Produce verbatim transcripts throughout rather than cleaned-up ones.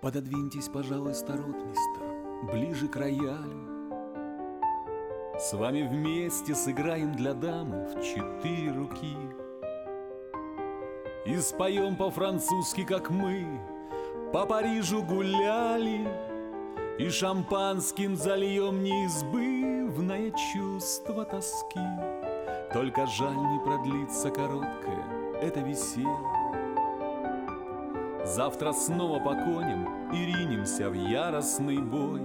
Пододвиньтесь, пожалуйста, ротмистр, ближе к роялю. С вами вместе сыграем для дамы в четыре руки. И споем по-французски, как мы по Парижу гуляли, и шампанским зальем неизбывное чувство тоски. Только жаль, не продлится короткое это веселье. Завтра снова по коням и ринемся в яростный бой.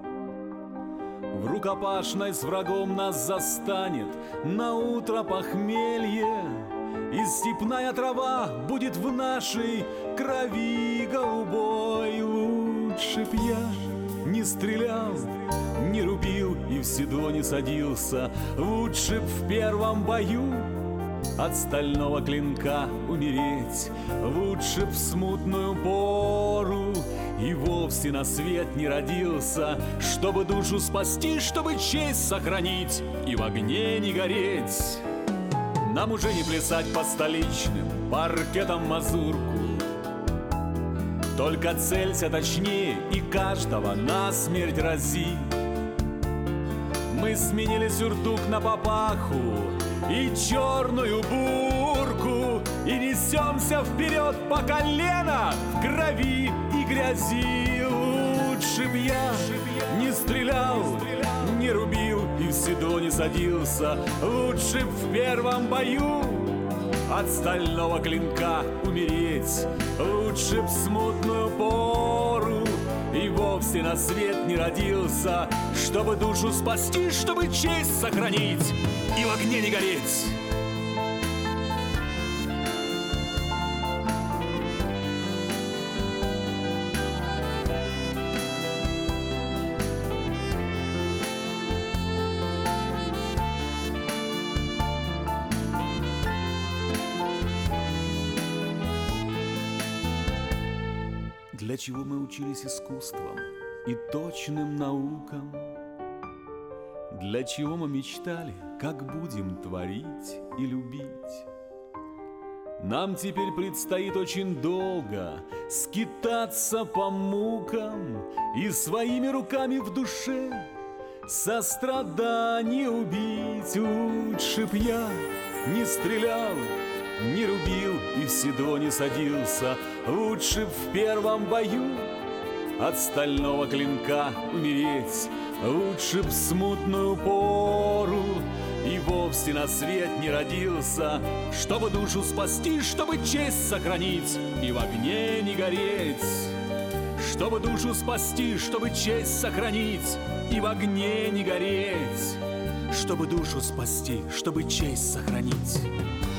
В рукопашной с врагом нас застанет наутро похмелье, и степная трава будет в нашей крови голубой. Лучше б я не стрелял, не рубил и в седло не садился. Лучше б в первом бою от стального клинка умереть. Лучше б в смутную пору и вовсе на свет не родился, чтобы душу спасти, чтобы честь сохранить и в огне не гореть. Нам уже не плясать по столичным паркетам мазурку, только целься точнее и каждого насмерть рази. Мы сменили сюртук на папаху и черную бурку, и несемся вперед по колено в крови и грязи. Лучше б я не стрелял, не рубил и в седло не садился. Лучше б в первом бою от стального клинка умереть. Лучше б в смутную пору и вовсе на свет не родился, чтобы душу спасти, чтобы честь сохранить и в огне не гореть. Для чего мы учились искусством и точным наукам? Для чего мы мечтали, как будем творить и любить? Нам теперь предстоит очень долго скитаться по мукам и своими руками в душе сострадание убить. Лучше б я не стрелял, не рубил и в седло не садился. Лучше б в первом бою от стального клинка умереть. Лучше б в смутную пору и вовсе на свет не родился, чтобы душу спасти, чтобы честь сохранить и в огне не гореть. Чтобы душу спасти, чтобы честь сохранить и в огне не гореть. Чтобы душу спасти, чтобы честь сохранить